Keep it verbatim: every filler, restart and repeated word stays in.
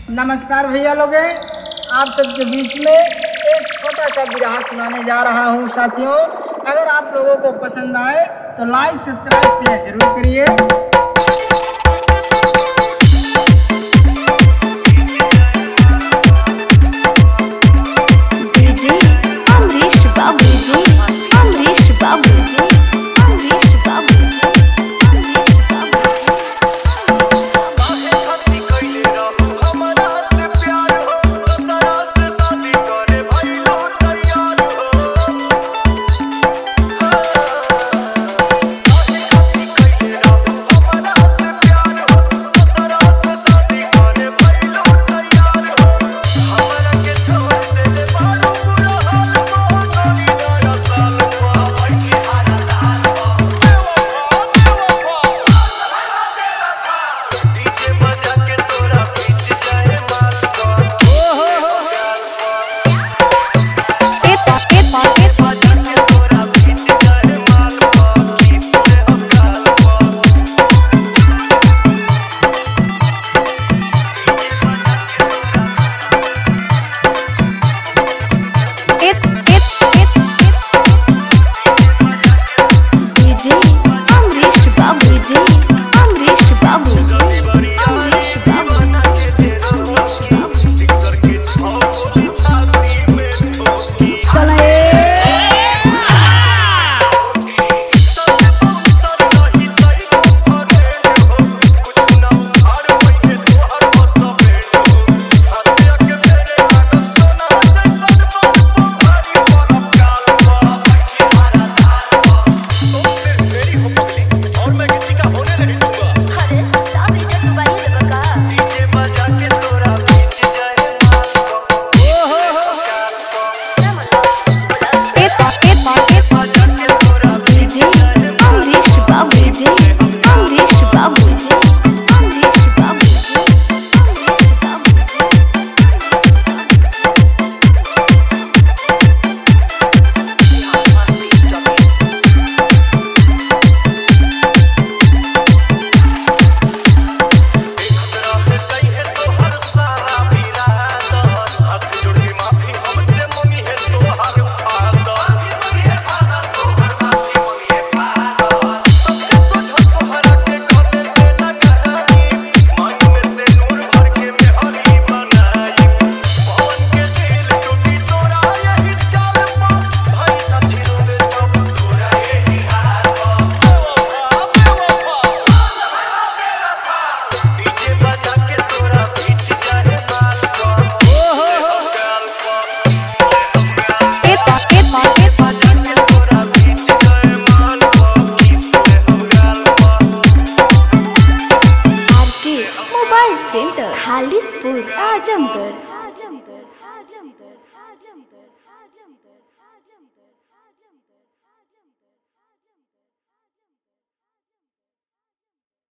नमस्कार भैया लोगे, आप सबके बीच में एक छोटा सा बिरहा सुनाने जा रहा हूँ साथियों। अगर आप लोगों को पसंद आए तो लाइक सब्सक्राइब शेयर जरूर करिए। डीजे अमरीश बाबू जी, अमरीश बाबू जी, अमरीश बाबू जी, अमरीश बाबू सेंटर खालिसपुर आजमगढ़।